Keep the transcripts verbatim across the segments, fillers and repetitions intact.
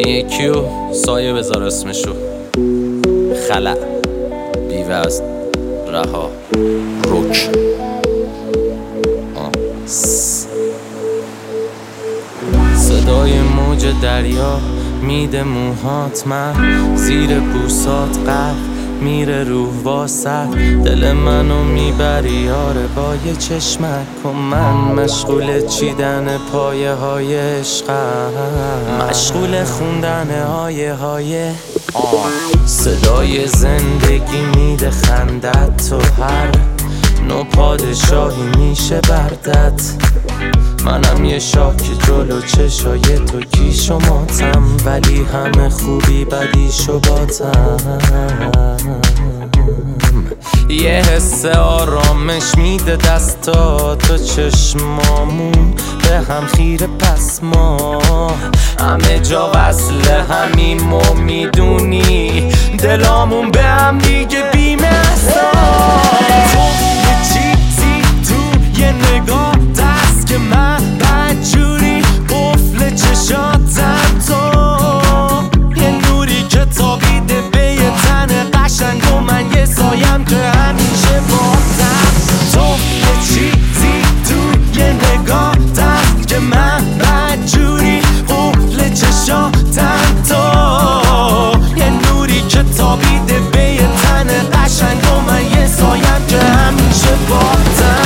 یکیو سایه بذار اسمشو خلع بیوزن رها رک صدای موج دریا میده موهات من زیر بوسات غرق میره روح واسه دل منو میبری آره با یه چشمک و من مشغول چیدن پایه های عشقم مشغول خوندن آیه های صدای زندگی میده خندت تو هر نو پادشاهی میشه بردت منم یه شاه که جلو چشای تو کیش و ماتم ولی همه خوبی بدیش و باتم یه حس آرامش میده دستا تو چشمامون به هم خیره پس ما همه جا وصل همیم و میدونی دلامون به هم دیگه بیمه تو یه چیزی تو یه نگاه دست که من بدجوری قفل چشاتم تو یه نوری که تابیده به یه تن قشنگ و من یه سایم که همیشه باتم تو یه چیزی تو یه نگاه دست که من بدجوری قفل چشاتم تو یه نوری که تابیده به یه تن قشنگ و من یه سایم که همیشه باتم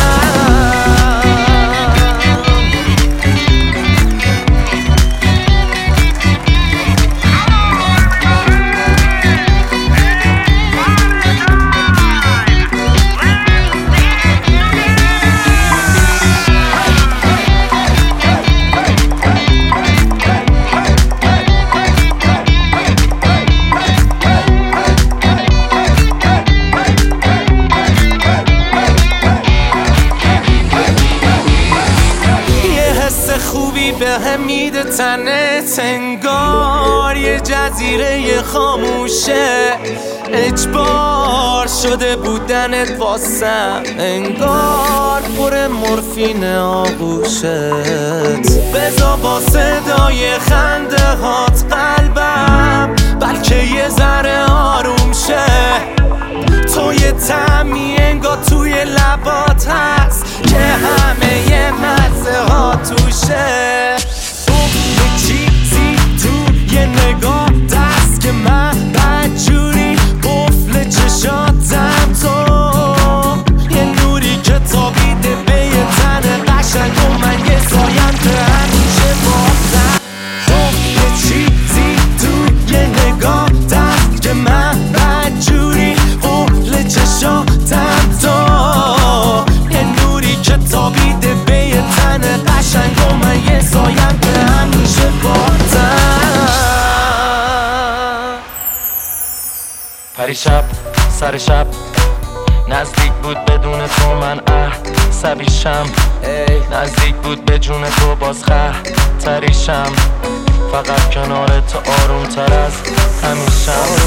خوبی به هم میده تنت انگار یه جزیره خاموشه اجبار شده بودنت واسم انگار پر مورفین آغوشت بزا با صدای خنده هات قلبم بلکه یه ذره آروم شه تو یه طعمی انگار توی لبات هست که همه یه مزه ها توشه تو یه چیزی تو یه نگاه دست که من بدجوری قفل چشاتم تو یه نوری که تابیده به یه تن قشنگ و من یه سایم که همیشه باتم تو یه چیزی تو یه نگاه دست که من بدجوری قفل چشاتم تو یه نوری که تابیده به یه تن قشنگ و من یه سایم که همیشه باتم پریشب سر شب نزدیک بود بدون تو من عصبیشم نزدیک بود به جون تو باز خطریشم فقط کنار تو آروم تر از همیشم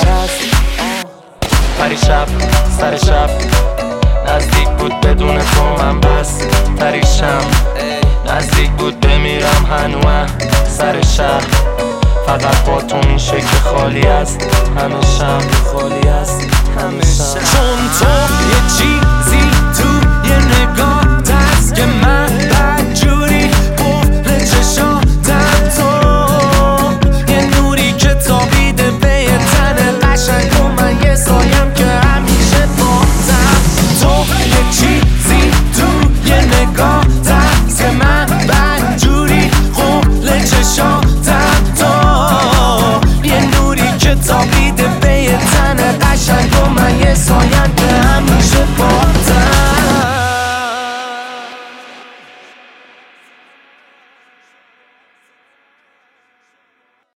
پریشب سر شب نزدیک بود بدون تو من بس تریشم نزدیک بود بمیرم هنوز سر شهر فقط با تو میشه که خالی است همیشم خالی است همیشم چون تو یه چیزی تو